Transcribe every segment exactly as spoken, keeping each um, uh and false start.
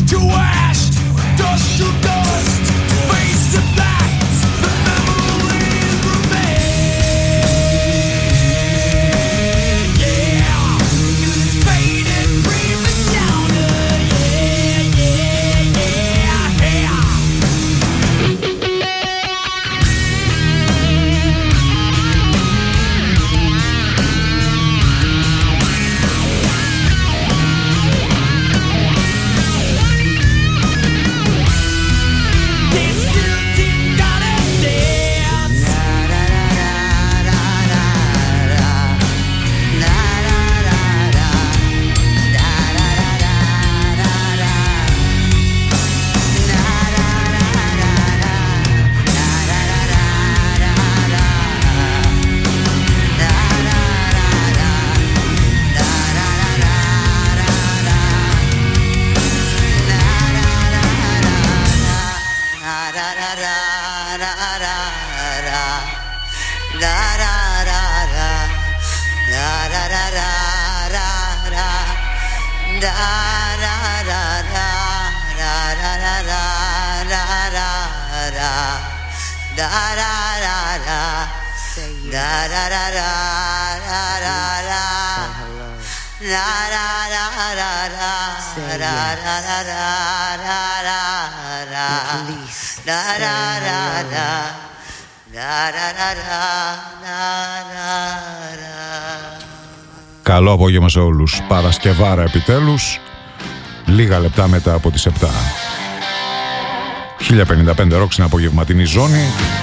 Καλό απόγευμα σε όλους. Παρασκευάρα επιτέλους, λίγα λεπτά μετά από τις επτά. χίλια πενήντα πέντε ροκ στην απογευματινή ζώνη.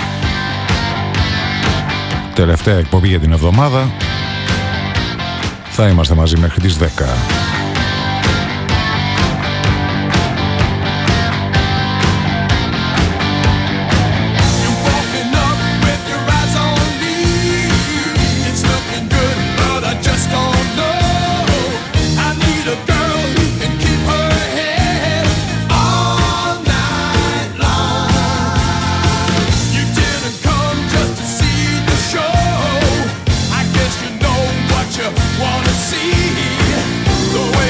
Τελευταία εκπομπή για την εβδομάδα. Θα είμαστε μαζί μέχρι τις δέκα. Wanna see the way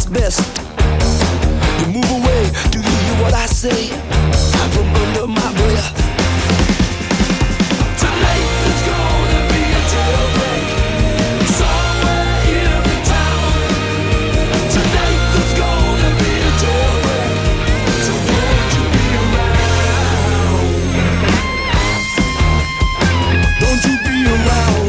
it's best to move away. Do you hear what I say from under my breath? Tonight there's gonna be a jailbreak somewhere in the town. Tonight there's gonna be a jailbreak, so won't you be around? Don't you be around?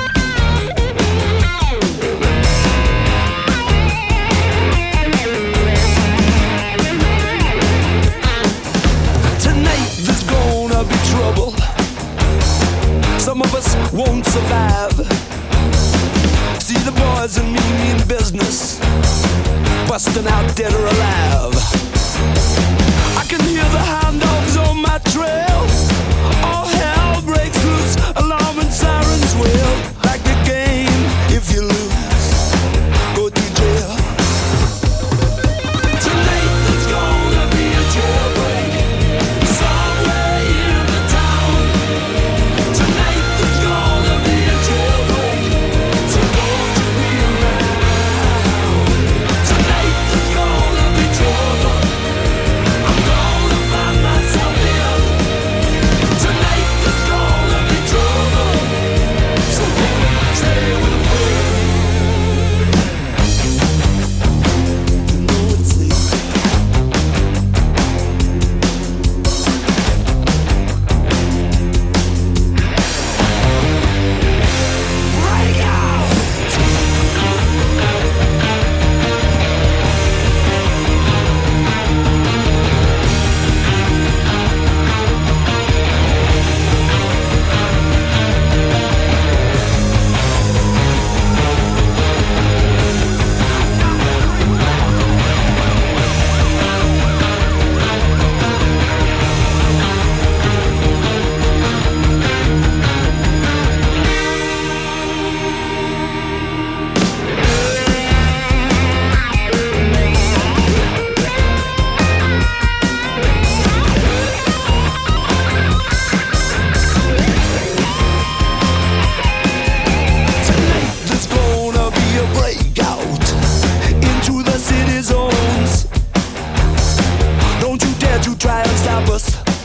Trouble. Some of us won't survive. See the boys and me mean business, busting out dead or alive. I can hear the hound dogs on my trail. All hell breaks loose, alarm and sirens wail. Like the game, if you lose, go to jail. Tonight there's gonna be a jailbreak somewhere in the town. Tonight there's gonna be a jailbreak, so won't you be around? Tonight there's gonna be trouble. I'm gonna find myself in. Tonight there's gonna be trouble, so won't you stay with a friend? You know it's easy. Break out! Tonight there's gonna be a breakout into the city zones. Don't you dare to try and stop us.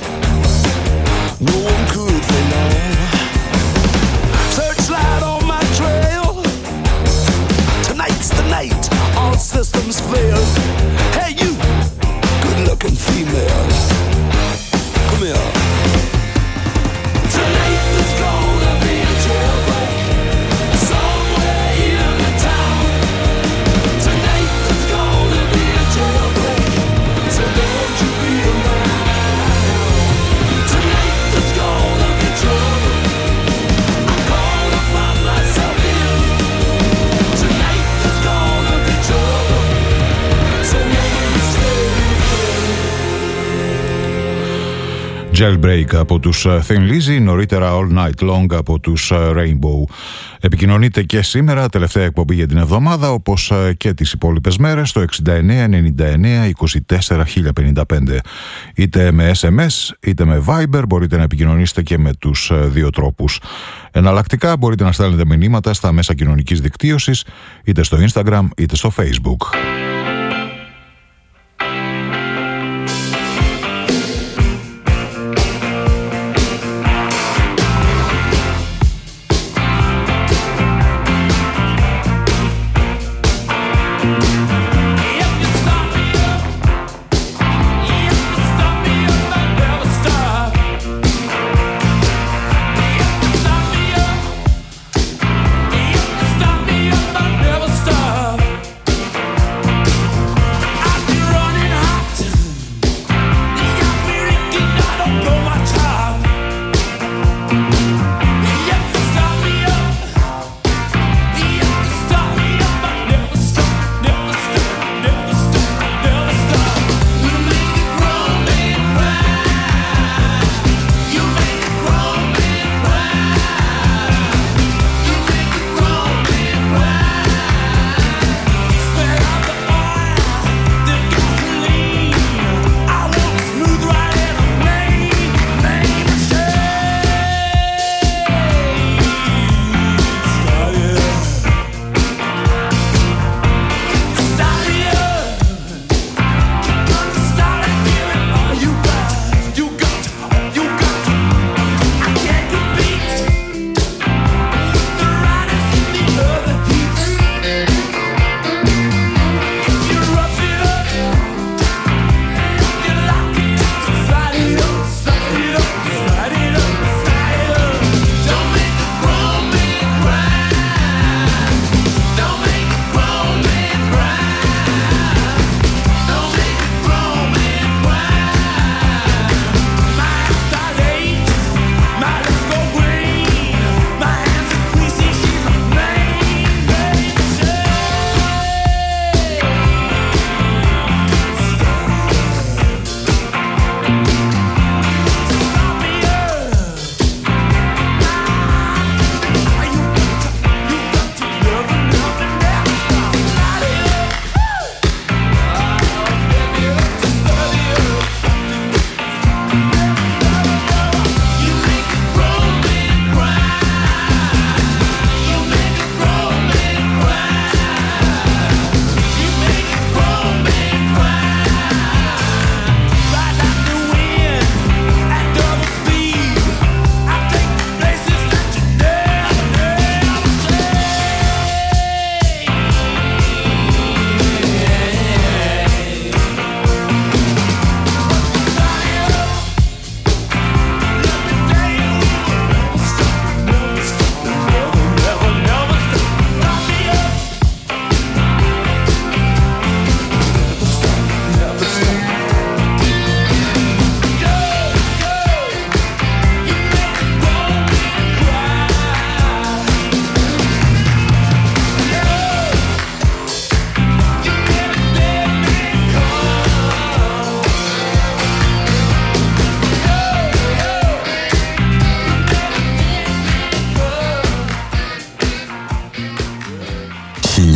No one could for long. Searchlight on my trail. Tonight's the night all systems fail. Hey you, good-looking female, come here. Tonight there's gonna be a jailbreak somewhere in the town. Tonight there's gonna be a jailbreak, so don't you be around. Tonight there's gonna be trouble. I'm gonna find myself in. Tonight there's gonna be trouble, so won't you stay with me? Jailbreak από τους Thin Lizzy, νωρίτερα All Night Long από τους Rainbow. Επικοινωνείτε και σήμερα, τελευταία εκπομπή για την εβδομάδα, όπως και τις υπόλοιπες μέρες, στο εξήντα εννέα ενενήντα εννέα είκοσι τέσσερα χίλια πενήντα πέντε. Είτε με ες εμ ες είτε με Viber, μπορείτε να επικοινωνήσετε και με τους δύο τρόπους. Εναλλακτικά μπορείτε να στέλνετε μηνύματα στα μέσα κοινωνικής δικτύωσης, είτε στο Instagram είτε στο Facebook. Stop me up, I never stop.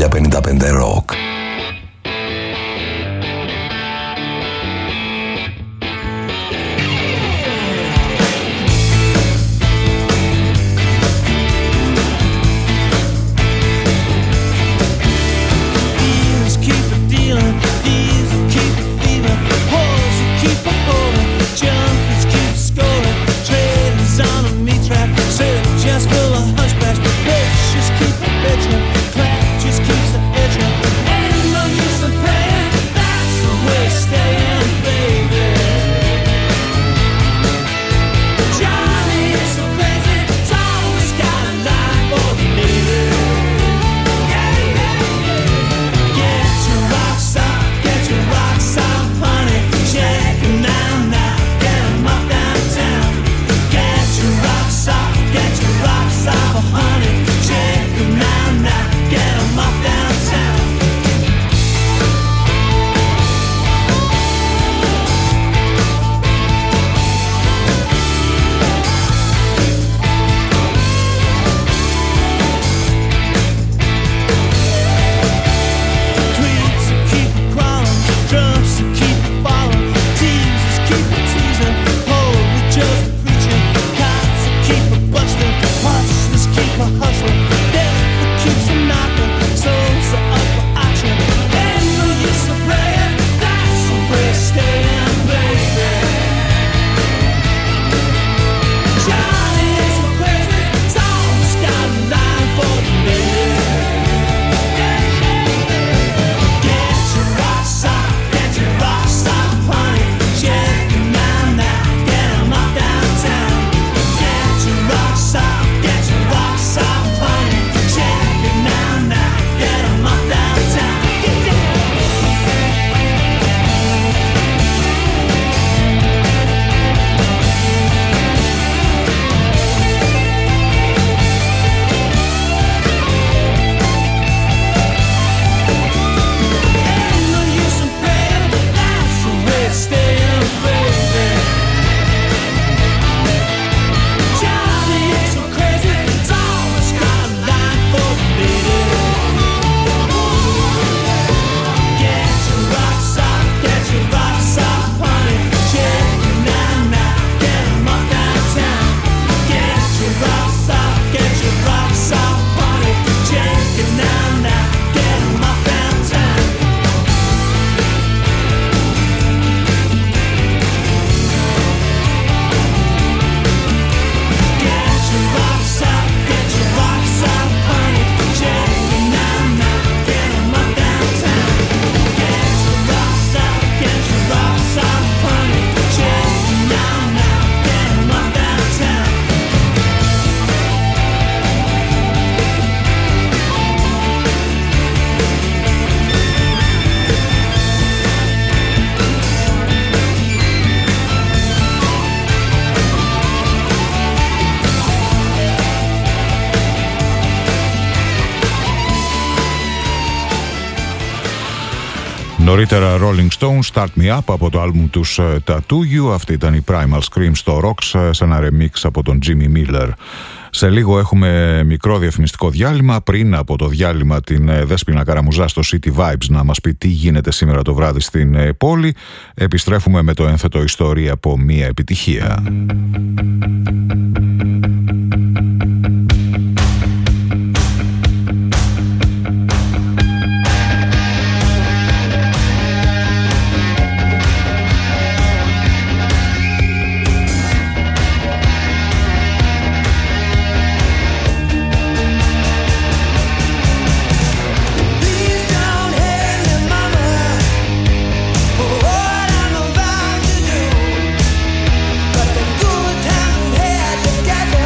εβδομήντα πενήντα πέντε Rock. Νωρίτερα Rolling Stones, Start Me Up από το άλμπουμ τους Tattoo You. Αυτή ήταν η Primal Scream στο Rocks σε ένα remix από τον Jimmy Miller. Σε λίγο έχουμε μικρό διαφημιστικό διάλειμμα. Πριν από το διάλειμμα την Δέσποινα Καραμουζά στο City Vibes να μας πει τι γίνεται σήμερα το βράδυ στην πόλη. Επιστρέφουμε με το ένθετο ιστορία από μία επιτυχία. Together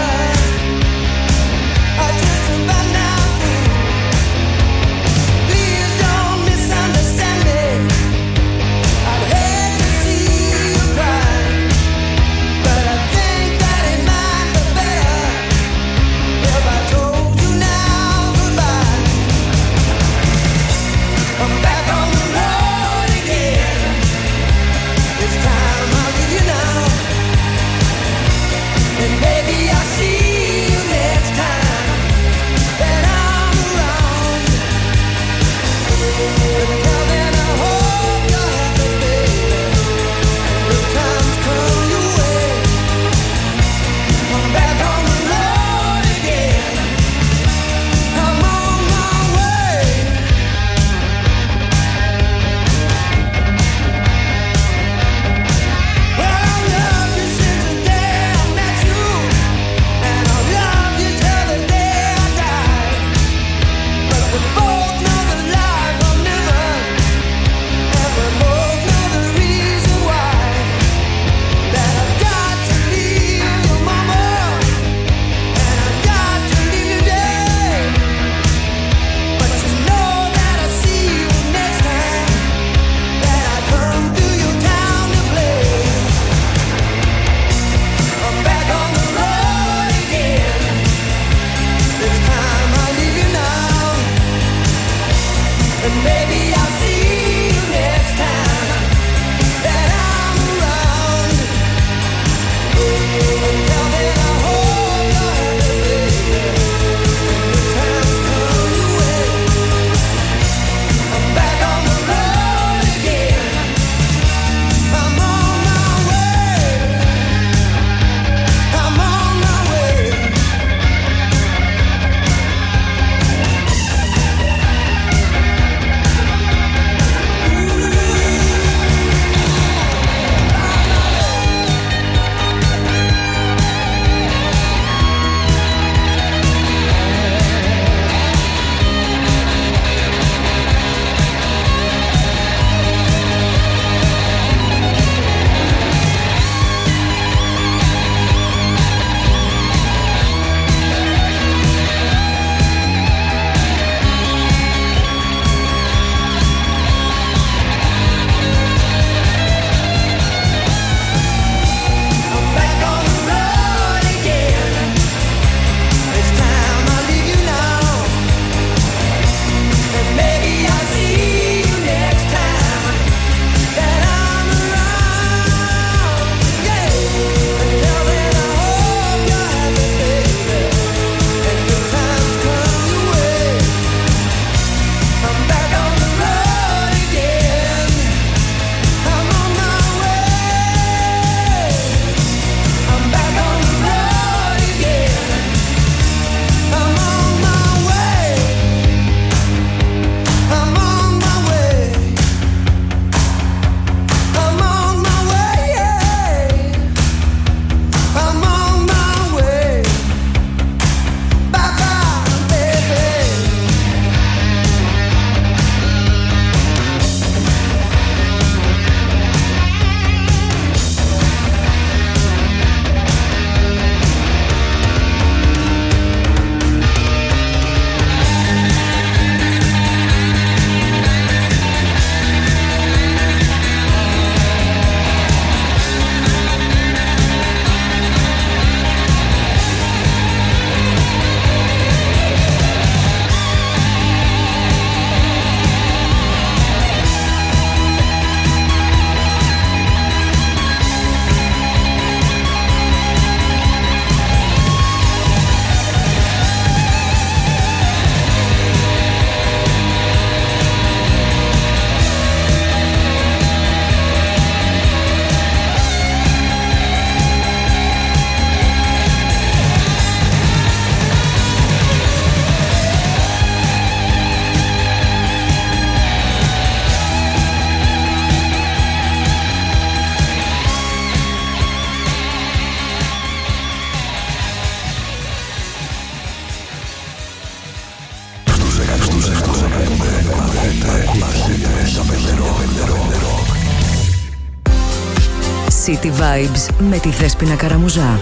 City Vibes με τη Δέσποινα Καραμουζά.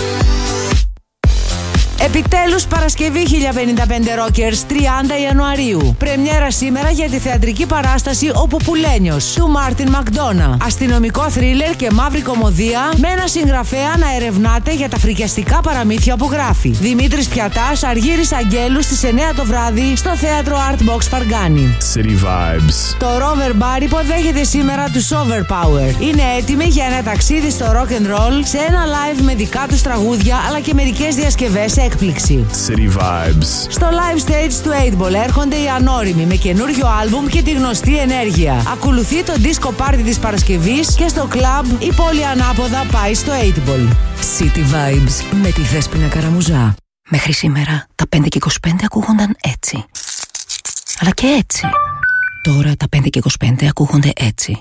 Επιτέλους Παρασκευή χίλια πενήντα πέντε Rockers, τριάντα Ιανουαρίου. Πρεμιέρα σήμερα για τη θεατρική παράσταση «Ο Ποπουλένιος» του Μάρτιν Μακντόνα. Αστυνομικό θρίλερ και μαύρη κωμωδία με ένα συγγραφέα να ερευνάται για τα φρικιαστικά παραμύθια που γράφει. Δημήτρης Πιατάς, Αργύρης Αγγέλου στις εννιά το βράδυ στο θέατρο Artbox Φαργκάνη. City Vibes. Το Rover Bar υποδέχεται σήμερα τους Overpower. Είναι έτοιμοι για ένα ταξίδι στο rock and roll σε ένα live με δικά τους τραγούδια αλλά και μερικές διασκευές έκπληξη. City Vibes. Στο live stage του eight ball έρχονται οι Ανώριμοι με καινούριο άλμπουμ και τη γνωστή ενέργεια. Ακολουθεί το disco party της Παρασκευής και στο club η πόλη ανάποδα πάει στο eight ball. City Vibes με τη Δέσποινα Καραμουζά. Μέχρι σήμερα τα πέντε και είκοσι πέντε ακούγονταν έτσι. Αλλά και έτσι. Τώρα τα πέντε και είκοσι πέντε ακούγονται έτσι.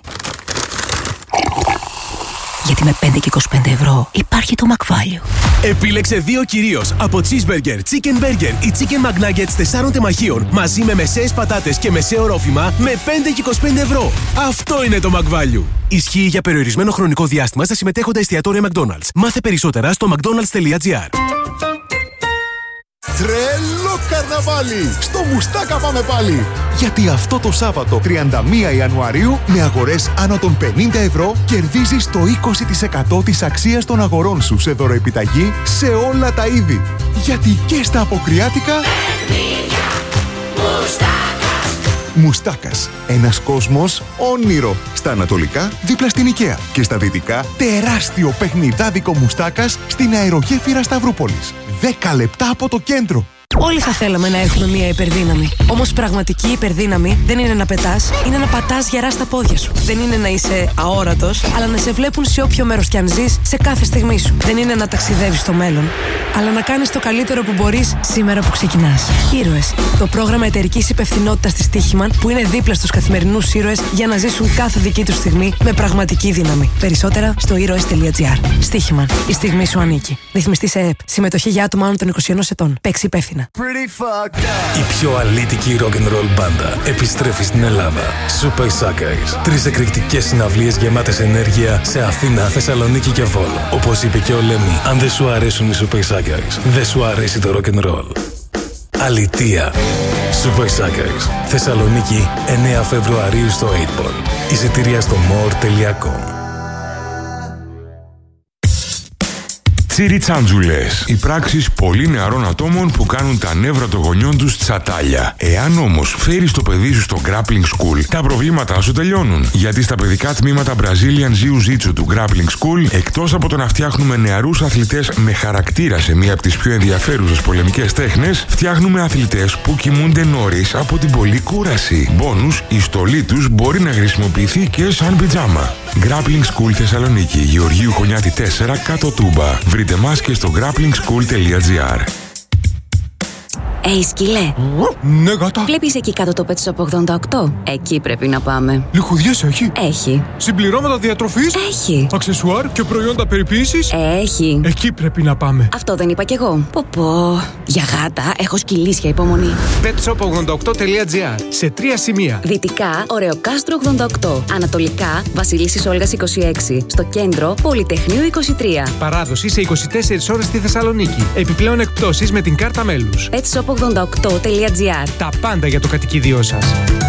Γιατί με πέντε και είκοσι πέντε ευρώ υπάρχει το McValue. Επίλεξε δύο κυρίως από cheeseburger, chicken burger ή chicken McNuggets τεσσάρων τεμαχίων μαζί με μεσαίες πατάτες και μεσαίο ρόφημα με πέντε και είκοσι πέντε ευρώ. Αυτό είναι το McValue. Ισχύει για περιορισμένο χρονικό διάστημα στα συμμετέχοντα εστιατόρια McDonald's. Μάθε περισσότερα στο mcdonalds.gr. Τρελό καρναβάλι! Στο Μουστάκα πάμε πάλι! Γιατί αυτό το Σάββατο τριάντα μία Ιανουαρίου με αγορές άνω των πενήντα ευρώ κερδίζεις το είκοσι τοις εκατό της αξίας των αγορών σου σε δωροεπιταγή σε όλα τα είδη. Γιατί και στα αποκριάτικα... Μουστάκας. Ένας κόσμος όνειρο. Στα ανατολικά, δίπλα στην Οικαία. Και στα δυτικά, τεράστιο παιχνιδάδικο Μουστάκας στην αερογέφυρα Σταυρούπολης. δέκα λεπτά από το κέντρο. Όλοι θα θέλαμε να έχουμε μία υπερδύναμη. Όμως πραγματική υπερδύναμη δεν είναι να πετάς, είναι να πατάς γερά στα πόδια σου. Δεν είναι να είσαι αόρατος, αλλά να σε βλέπουν σε όποιο μέρος κι αν ζεις, σε κάθε στιγμή σου. Δεν είναι να ταξιδεύεις στο μέλλον, αλλά να κάνεις το καλύτερο που μπορείς σήμερα που ξεκινάς. Ήρωες. Το πρόγραμμα εταιρικής υπευθυνότητας της Στίχημαν που είναι δίπλα στους καθημερινούς ήρωες για να ζήσουν κάθε δική τους στιγμή με πραγματική δύναμη. Περισσότερα στο ήρωες.gr. Στίχημαν. Η στιγμή σου ανήκει. Ρυθμιστή σε ΕΕΠ. Συμμετοχή για άτομα άνω των είκοσι ενός ετών. Παίξει υπεύθυνα. Η πιο αλήτικη rock'n'roll μπάντα επιστρέφει στην Ελλάδα. Super Suckers. Τρεις εκρηκτικές συναυλίες γεμάτες ενέργεια σε Αθήνα, Θεσσαλονίκη και Βόλο. Όπως είπε και ο Λέμι, αν δεν σου αρέσουν οι Super Suckers, δεν σου αρέσει το rock'n'roll. Αλητεία. Super Suckers. Θεσσαλονίκη, εννέα Φεβρουαρίου στο eight ball. Εισιτήρια στο more τελεία com. Τσιριτσάντζουλες. Οι πράξεις πολύ νεαρών ατόμων που κάνουν τα νεύρα των γονιών τους τσατάλια. Εάν όμως φέρεις το παιδί σου στο Grappling School, τα προβλήματά σου τελειώνουν. Γιατί στα παιδικά τμήματα Brazilian Jiu-Jitsu του Grappling School, εκτός από το να φτιάχνουμε νεαρούς αθλητές με χαρακτήρα σε μία από τις πιο ενδιαφέρουσες πολεμικές τέχνες, φτιάχνουμε αθλητές που κοιμούνται νωρίς από την πολλή κούραση. Μπόνους, η στολή τους μπορεί να χρησιμοποιηθεί και σαν πιτζάμα. Grappling School Θεσσαλονίκη, Γεωργίου Χωνιάτη τέσσερα, κάτω Τούμπα. Βρείτε μας και στο grappling school τελεία gr. Ει σκυλέ. Ναι, γάτα. Βλέπεις εκεί κάτω το Pet Shop ογδόντα οκτώ? Εκεί πρέπει να πάμε. Λιχουδιές έχει. Έχει. Συμπληρώματα διατροφής. Έχει. Αξεσουάρ και προϊόντα περιποίησης. Έχει. Εκεί πρέπει να πάμε. Αυτό δεν είπα κι εγώ. Πω πω. Για γάτα έχω σκυλίσια υπομονή. pet shop ογδόντα οκτώ τελεία gr. Σε τρία σημεία. Δυτικά, Ωρεοκάστρο ογδόντα οκτώ. Ανατολικά, Βασιλίσσης Όλγας είκοσι έξι. Στο κέντρο, Πολυτεχνείου είκοσι τρία. Παράδοση σε είκοσι τέσσερις ώρες στη Θεσσαλονίκη. Επιπλέον εκπτώσεις με την κάρτα μέλους. pet shop ογδόντα οκτώ τελεία gr. Τα πάντα για το κατοικίδιό σας.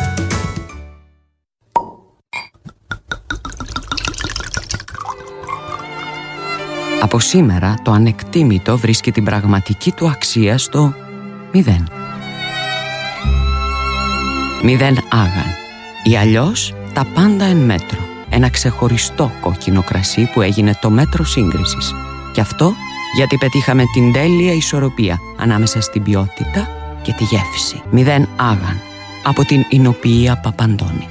Από σήμερα το ανεκτήμητο βρίσκει την πραγματική του αξία στο μηδέν. Μηδέν άγαν. Ή αλλιώς τα πάντα εν μέτρο. Ένα ξεχωριστό κόκκινο κρασί που έγινε το μέτρο σύγκρισης. Και αυτό γιατί πετύχαμε την τέλεια ισορροπία ανάμεσα στην ποιότητα και τη γεύση. Μηδέν άγαν. Από την Ινοποιία Παπαντώνη.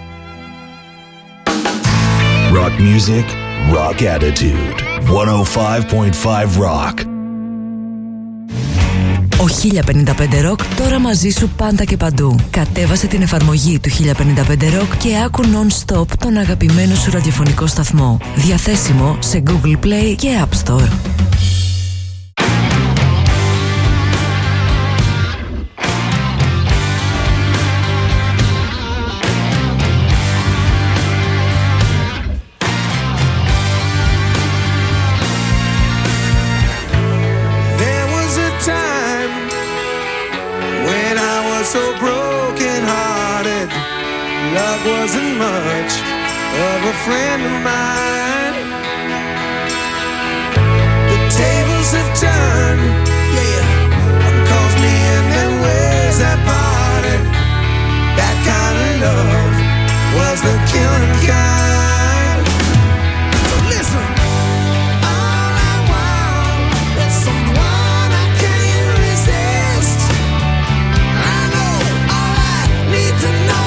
Rock music, rock attitude. εκατόν πέντε κόμμα πέντε Rock. Ο χίλια πενήντα πέντε Rock τώρα μαζί σου πάντα και παντού. Κατέβασε την εφαρμογή του χίλια πενήντα πέντε Rock και άκου non-stop τον αγαπημένο σου ραδιοφωνικό σταθμό. Διαθέσιμο σε Google Play και App Store. luck wasn't much of a friend of mine. The tables have turned, yeah. One calls me and then where's that party? That kind of love was the killing kind. So listen, all I want is someone I can't resist. I know all I need to know.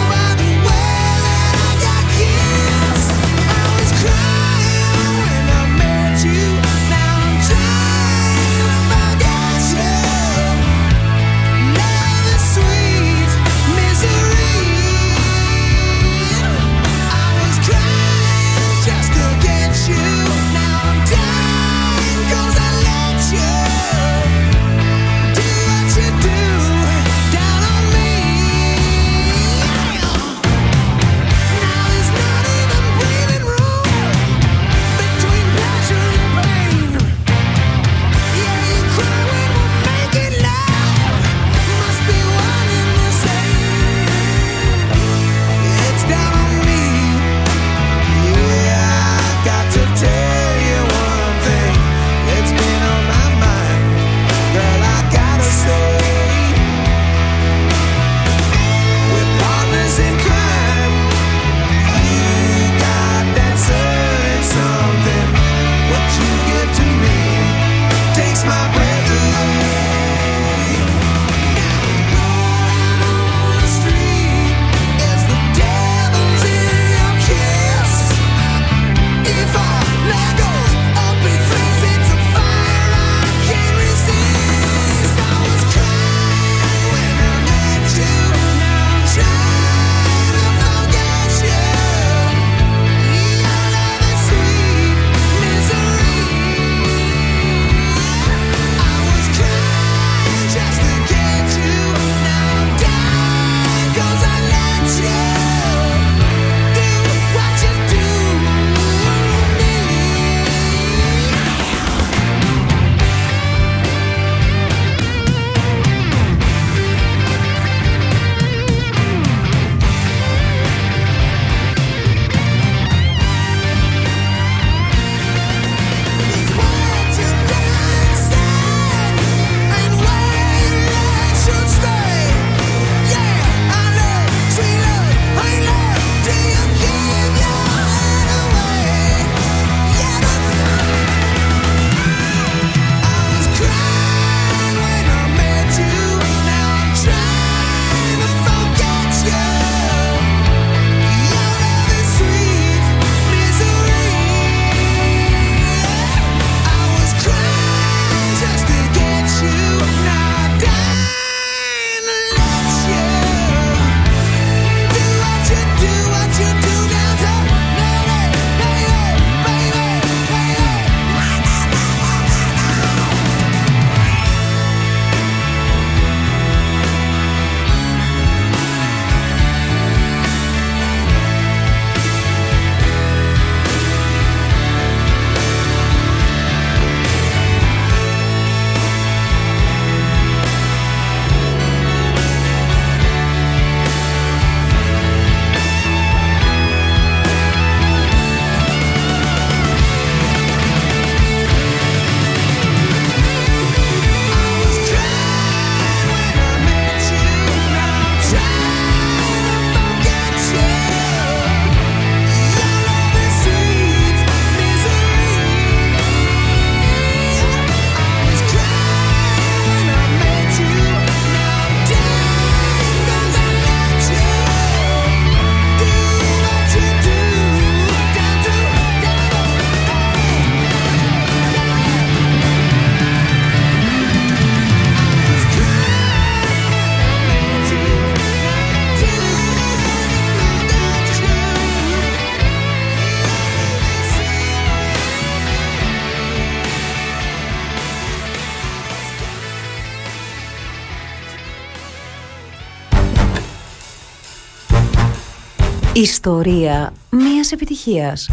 Ιστορία μίας επιτυχίας.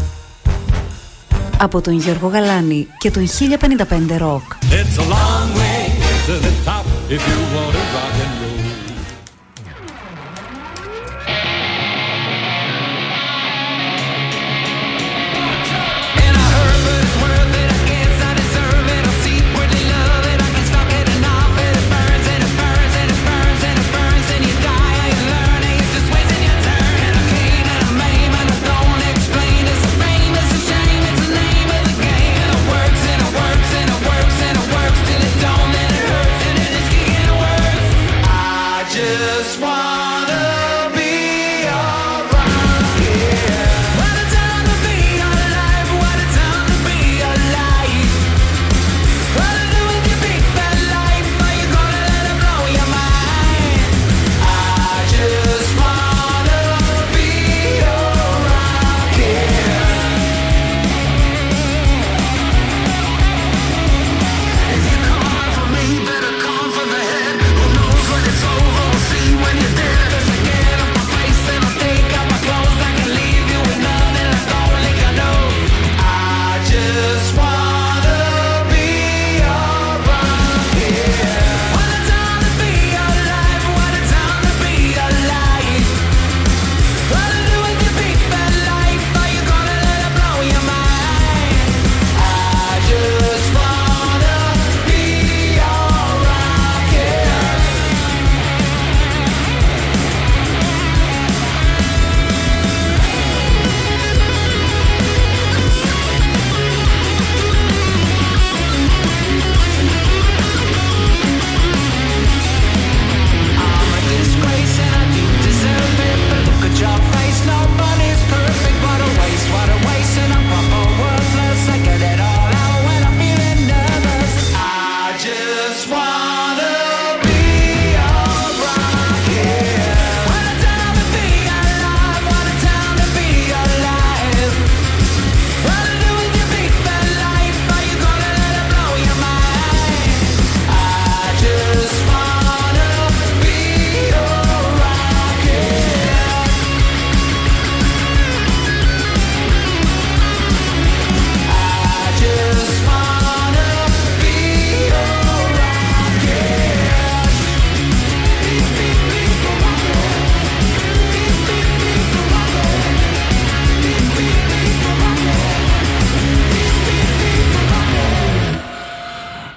Από τον Γιώργο Γαλάνη και τον χίλια πενήντα πέντε Rock. It's a long way to the top if you want to rock and roll.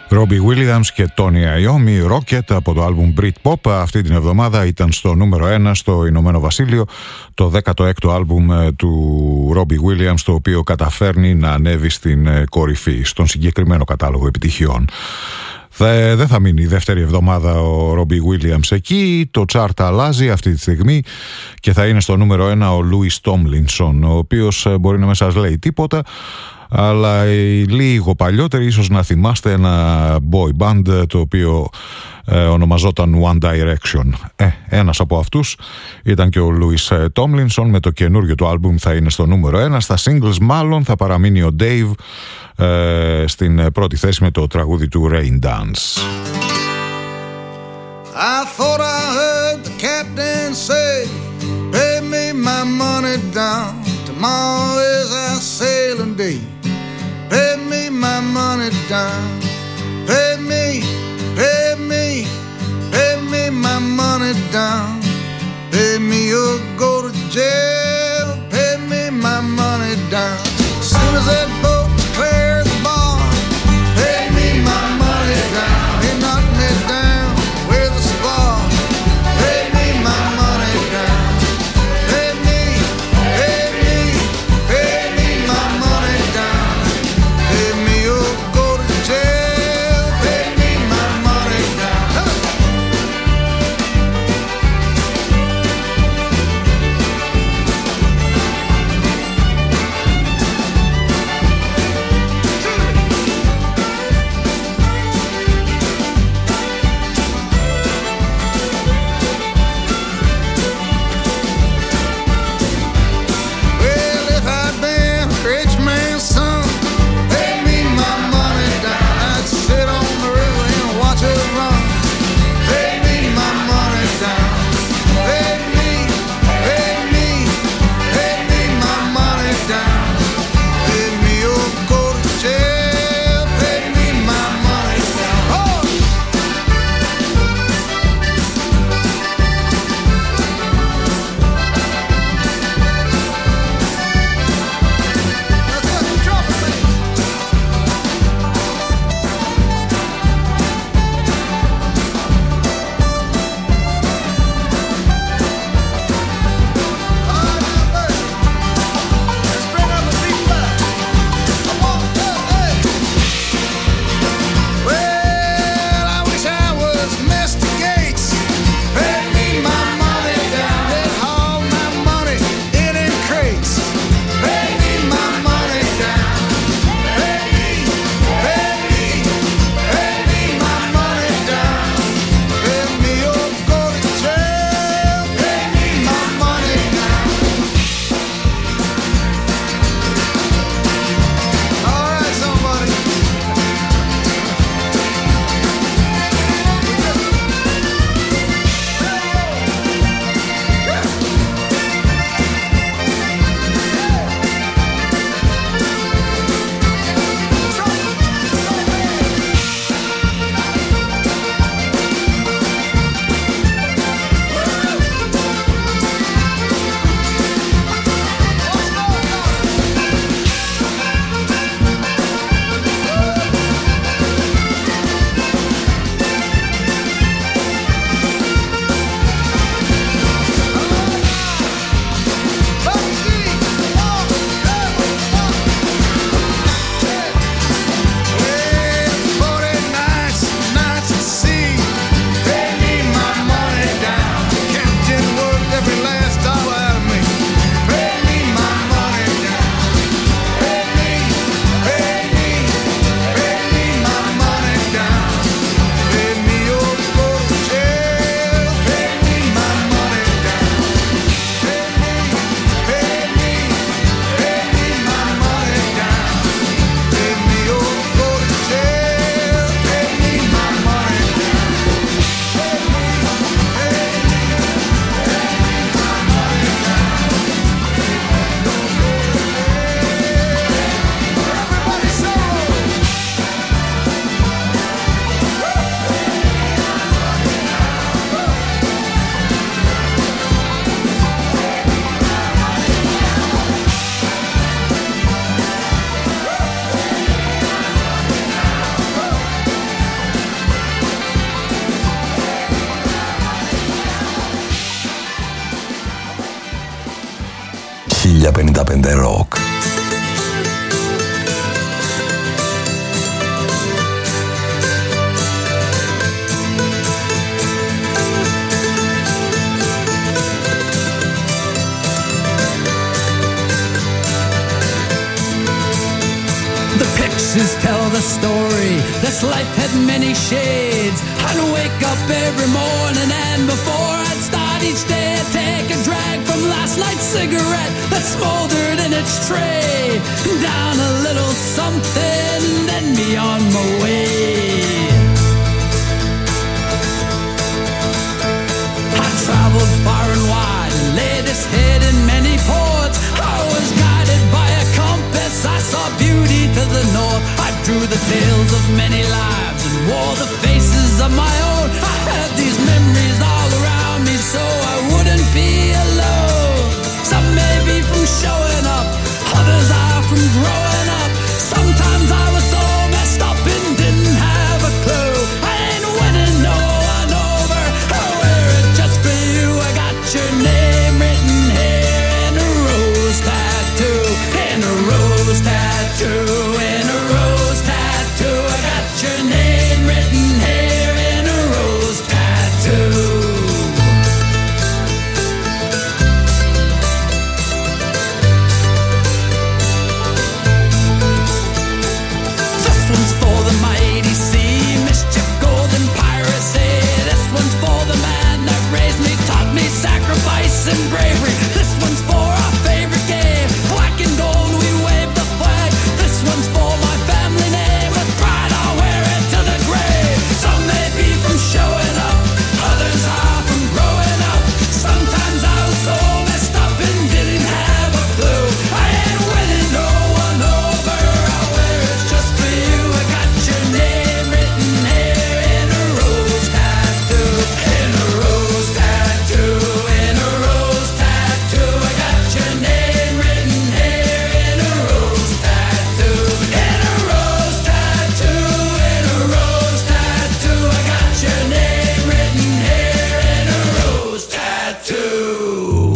Robbie Williams και Tony Iommi, Rocket από το άλμπουμ Britpop. Αυτή την εβδομάδα ήταν στο νούμερο ένα στο Ηνωμένο Βασίλειο, το δέκατο έκτο άλμπουμ του Robbie Williams, το οποίο καταφέρνει να ανέβει στην κορυφή, στον συγκεκριμένο κατάλογο επιτυχιών. Δεν θα μείνει η δεύτερη εβδομάδα ο Robbie Williams εκεί. Το chart αλλάζει αυτή τη στιγμή και θα είναι στο νούμερο ένα ο Louis Tomlinson, ο οποίος μπορεί να μην σας λέει τίποτα, αλλά λίγο παλιότεροι ίσως να θυμάστε ένα boy band το οποίο ε, ονομαζόταν One Direction. Ε, ένας από αυτούς ήταν και ο Louis Tomlinson. Με το καινούριο του άλμπουμ θα είναι στο νούμερο ένα. Στα singles μάλλον θα παραμείνει ο Dave ε, στην πρώτη θέση με το τραγούδι του Rain Dance. I thought I heard the captain say, pay me my money down. Tomorrow is our sailing day. Pay me my money down. Pay me, pay me, pay me my money down. Pay me or go to jail. Pay me my money down. As soon as that boat clears the bar, pay me my money down. They knock me down with a spar. Pay me my money down. Pay me, pay me, pay me my money down. Pay me or go to jail. χίλια πενήντα πέντε Rock. Pictures tell the story. This life had many shades. I'd wake up every morning and before I'd start each day I'd take a drag from last night's cigarette that smoldered in its tray. Down a little something, then be on my way. I traveled far and wide and laid this head in many ports. I was guided by a compass. I saw beauty to the north. I drew the tales of many lives and wore the faces of my own. I had these memories all around me so I wouldn't be alone. Some may be from showing up, others are from growing up. Sometimes I was so messed up and didn't have a clue. I ain't winning no one over. I wear it just for you. I got your name written here in a rose tattoo. In a rose tattoo. In a rose tattoo. I got your name written here in a rose tattoo. This one's for the mighty sea, mischief, golden piracy. This one's for the man that raised me, taught me sacrifice and bravery. This one's for our favorite game, black and gold, we wave the flag. This one's for my family name, with pride I'll wear it to the grave. Some may be from showing up, others are from growing up. Sometimes I was so messed up and didn't have a clue. I ain't winning no one over, I'll wear it just for you. I got your name written here in a rose tattoo. In a rose tattoo. In a rose tattoo. I got your name written here in a rose tattoo. In a rose tattoo. In a rose tattoo. I got your name written here in a rose tattoo.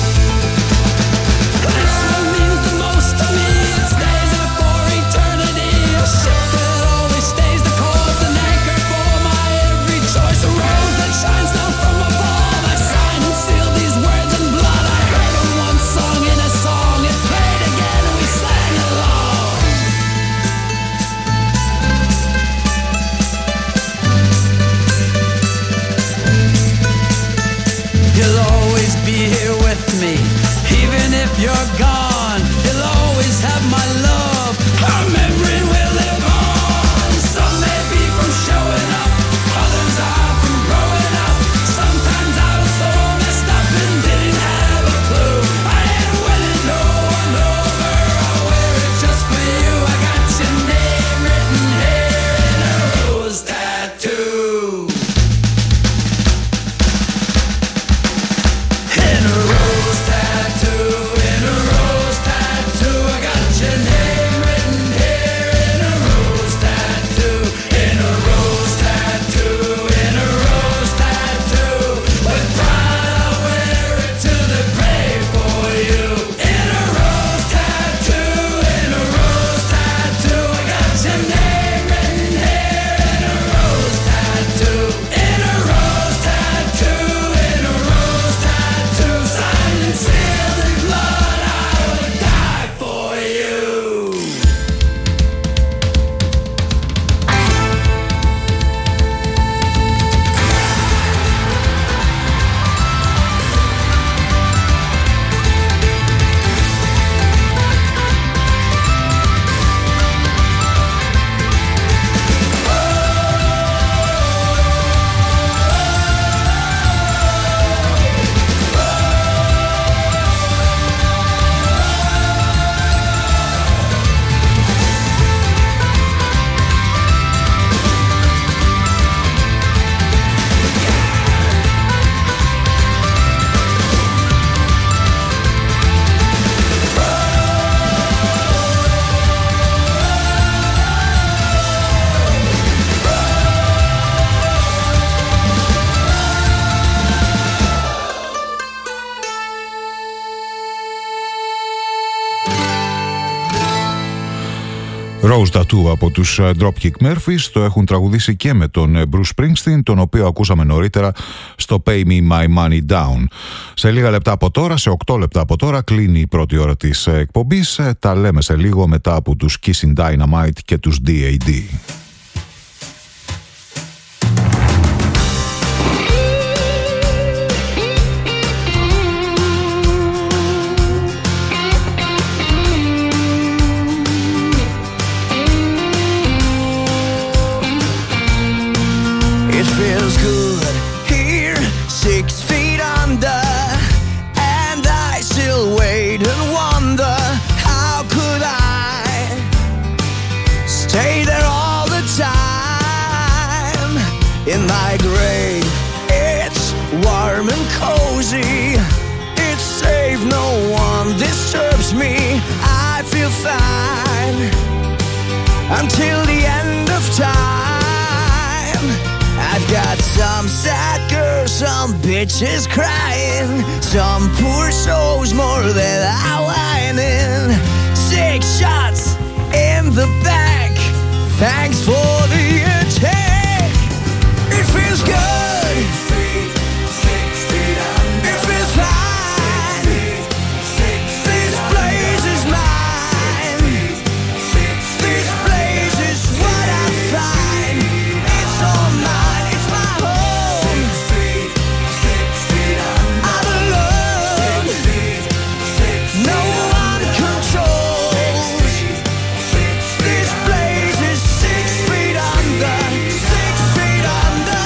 This one means the most to me. It stays there for eternity. A ship that always stays the course, an anchor for my every choice. A rose that shines down from above. I sign and seal these words in blood. I heard them once sung in a song. It played again and we sang along. You'll always be here with me, even if you're gone. You'll always have my love. Our memory will live on. Some may be from showing up, others are from growing up. Sometimes I was so messed up and didn't have a clue. I ain't winning no one over. I'll wear it just for you. I got your name written here in a rose tattoo. In a rose tattoo, in a rose Rose Tattoo από τους Dropkick Murphys. Το έχουν τραγουδήσει και με τον Bruce Springsteen, τον οποίο ακούσαμε νωρίτερα στο Pay Me My Money Down. Σε λίγα λεπτά από τώρα, σε οκτώ λεπτά από τώρα, κλείνει η πρώτη ώρα της εκπομπής. Τα λέμε σε λίγο μετά από τους Kissing Dynamite και τους ντι έι ντι. In my grave, it's warm and cozy. It's safe, no one disturbs me. I feel fine until the end of time. I've got some sad girls, some bitches crying, some poor souls more than I'm whining. Six shots in the back, thanks for the attack. It feels good. It feels fine. This place is mine. This place is what I find. It's all mine. It's my home. I'm alone. No one controls. This place is six feet under. Six feet under.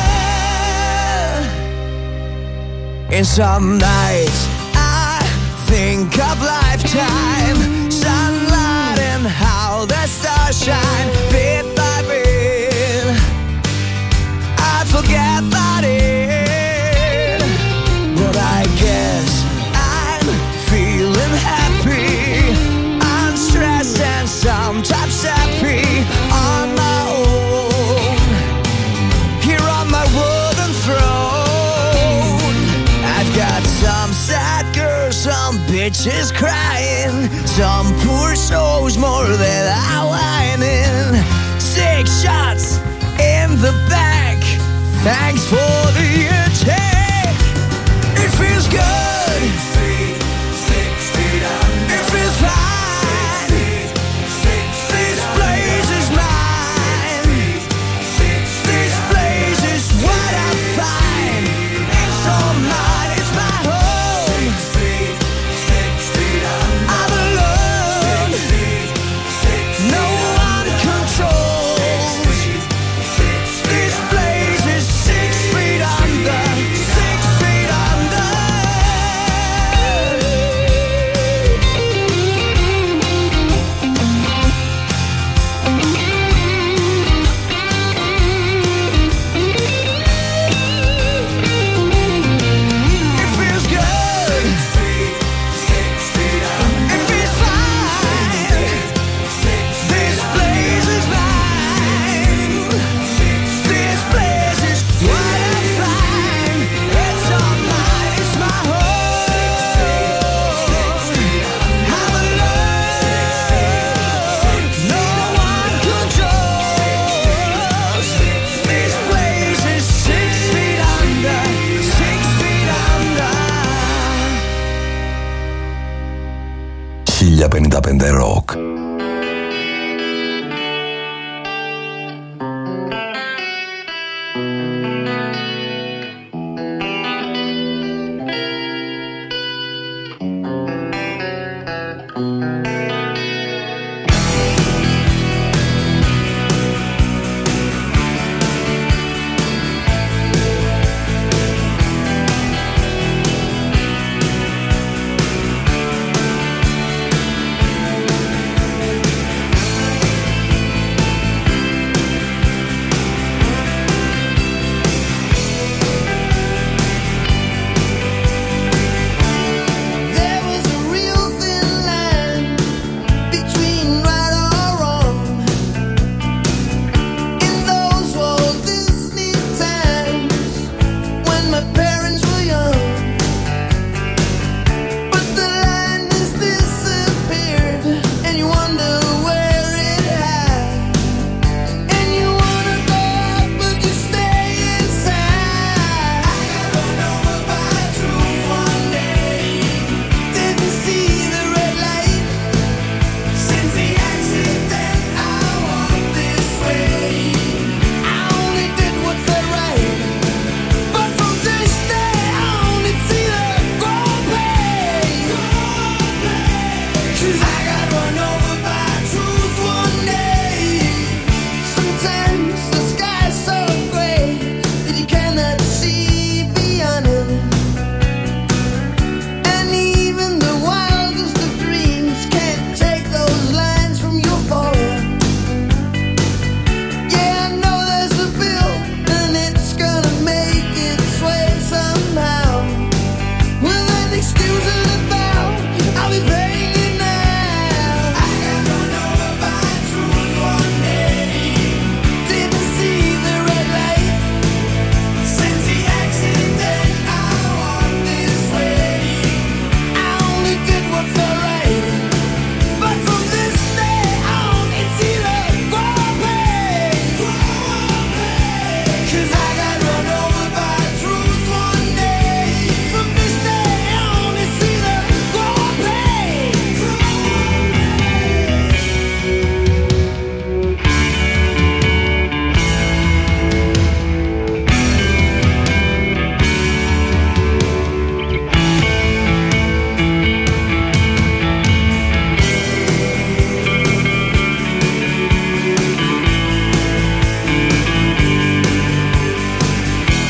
In some nights I think of lifetime, sunlight and how the stars shine. Bit by bit I forget about it, but I guess I'm feeling happy, unstressed and sometimes happy on my own, here on my wooden throne. I've got some sad girls, some bitches crying, some poor souls more than I'm whining. Six shots in the back, thanks for the attack. It feels good. It feels fine. This place is mine. This place is what I find. It's all mine. It's my home. I'm alone. No one controls. This place is six feet under. Six feet under. It feels good. It feels fine. This place is mine. This place is what I find. It's all mine. It's my home. I'm alone. No one controls. This place is six feet under. Six feet under. χίλια πενήντα πέντε Rock.